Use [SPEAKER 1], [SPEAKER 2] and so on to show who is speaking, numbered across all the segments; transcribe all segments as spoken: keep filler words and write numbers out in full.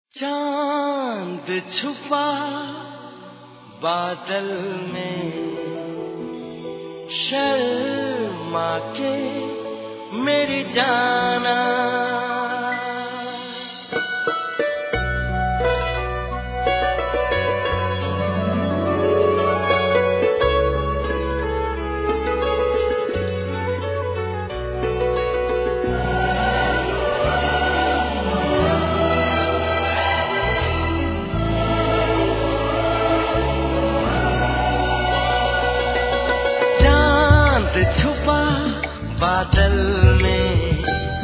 [SPEAKER 1] चांद छुपा बादल में, शर्मा के मेरी जाना। छुपा बादल में,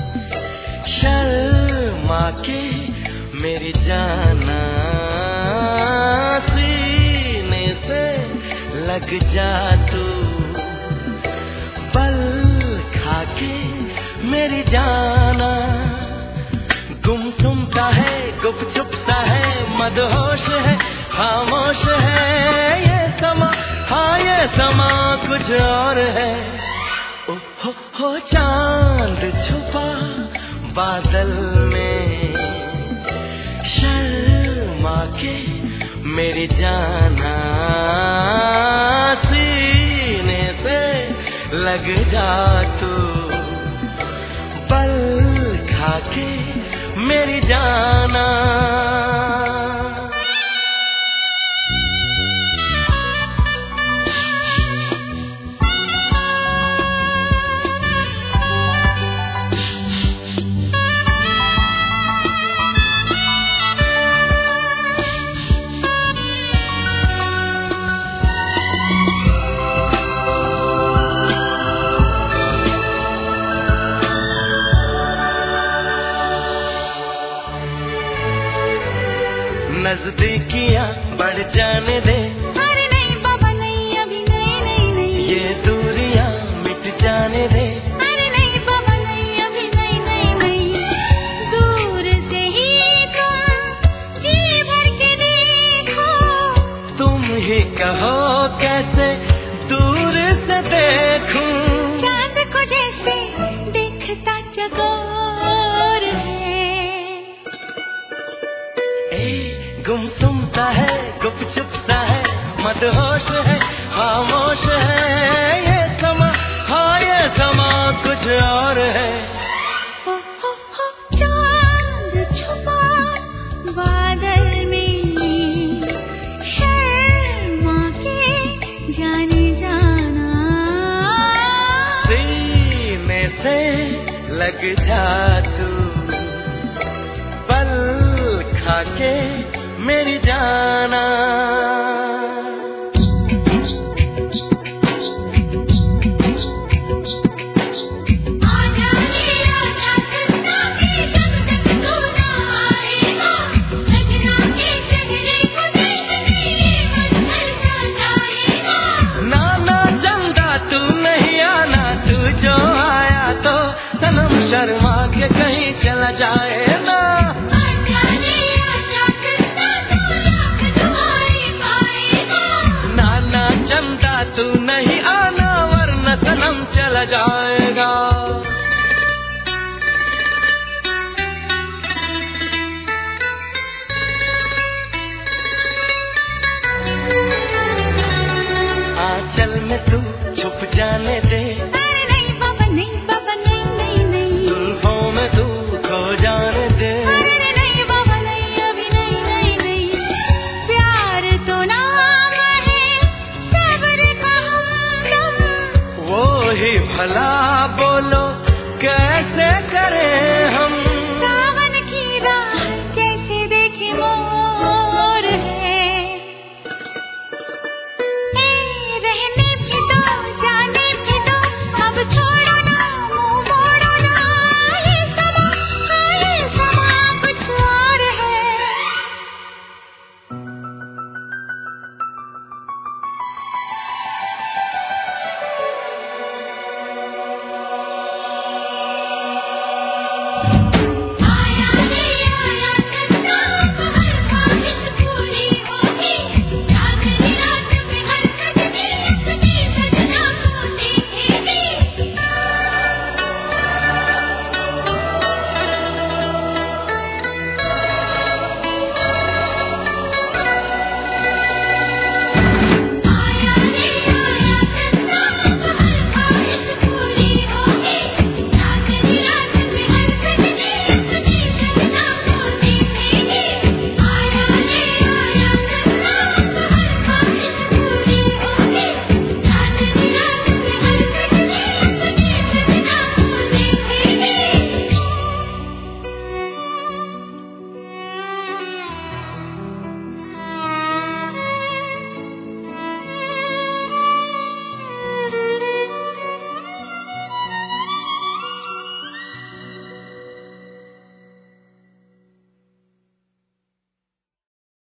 [SPEAKER 1] शर्मा के मेरी जाना। सीने से लग जा तू, पल खा के मेरी जाना। गुमसुम सा है, गुपचुप सा है, मदहोश है, खामोश है ये समा। हाँ ये समा कुछ और है। ओ हो हो चांद छुपा बादल में, शर्मा के मेरी जाना। सीने से लग जा तू, पल खा के मेरी जाना। नजदीकियां बढ़ जाने दे।
[SPEAKER 2] अरे नहीं बाबा नहीं, अभी नहीं नहीं नहीं।
[SPEAKER 1] ये दूरियां मिट जाने दे।
[SPEAKER 2] अरे नहीं बाबा नहीं, अभी नहीं नहीं नहीं। दूर से ही तुम जी भर के देखो।
[SPEAKER 1] तुम ही कहो कैसे दूर से देखूं।
[SPEAKER 2] चांद को जैसे देखता चकोर है।
[SPEAKER 1] ए गुमसुम सा है, गुपचुप सा है, मदहोश है, खामोश है ये समा। हाँ ये समा कुछ और है।
[SPEAKER 2] ओ हो हो चांद छुपा बादल में, शर्मा के जाने जाना।
[SPEAKER 1] सीने से लग जा तू, पल खा के मेरी जाना।